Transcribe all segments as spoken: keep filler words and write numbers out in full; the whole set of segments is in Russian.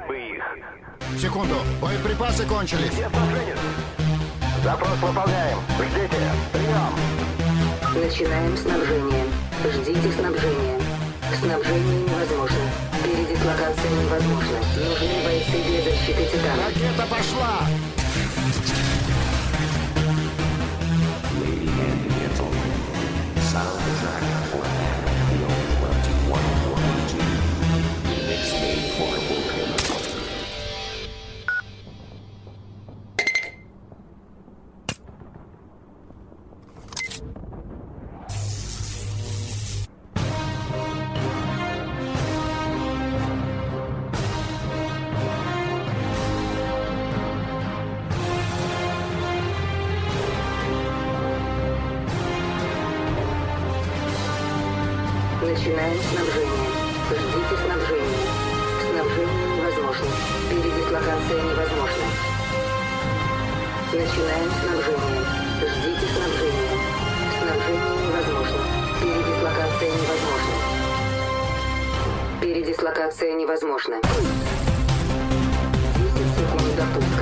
бы их. Секунду, боеприпасы кончились. Где снабженец? Запрос выполняем. Ждите. Прием. Начинаем снабжение. Ждите снабжения. Снабжение невозможно. Передислокация невозможна. Нужны бойцы для защиты Титана. Ракета пошла! Начинаем снабжение. Ждите снабжения. Снабжение невозможно. Передислокация невозможна. Начинаем снабжение. Ждите снабжения. Снабжение невозможно. Передислокация невозможна. Передислокация невозможна. десять секунд до пуска.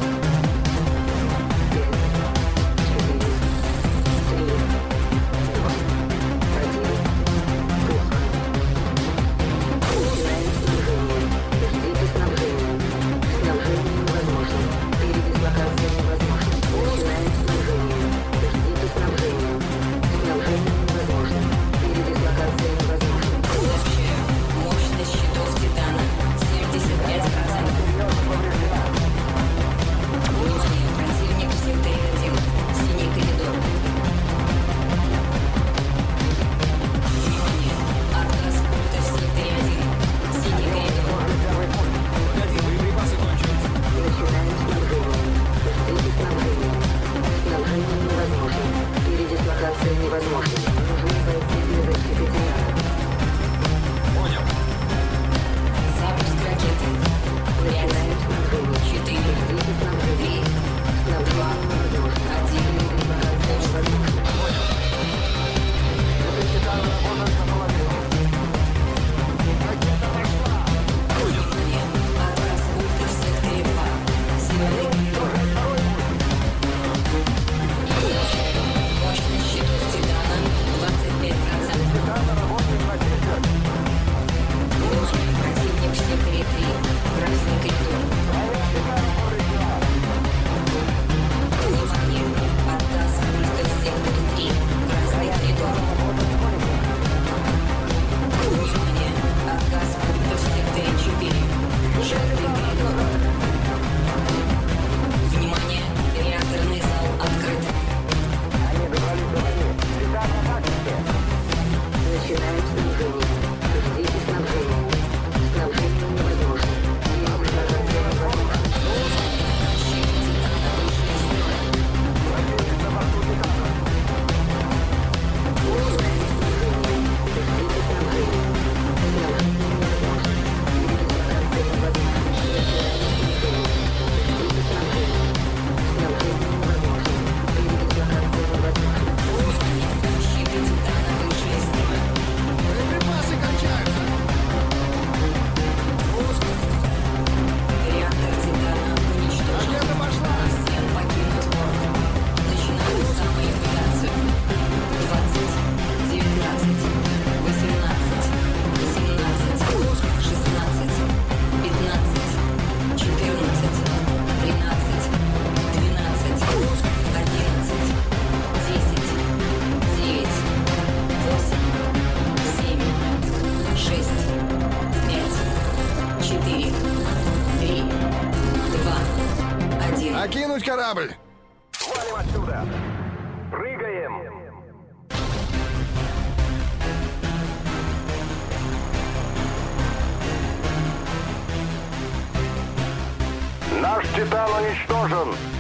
Покинуть корабль! Валим отсюда! Прыгаем! Наш Титан уничтожен!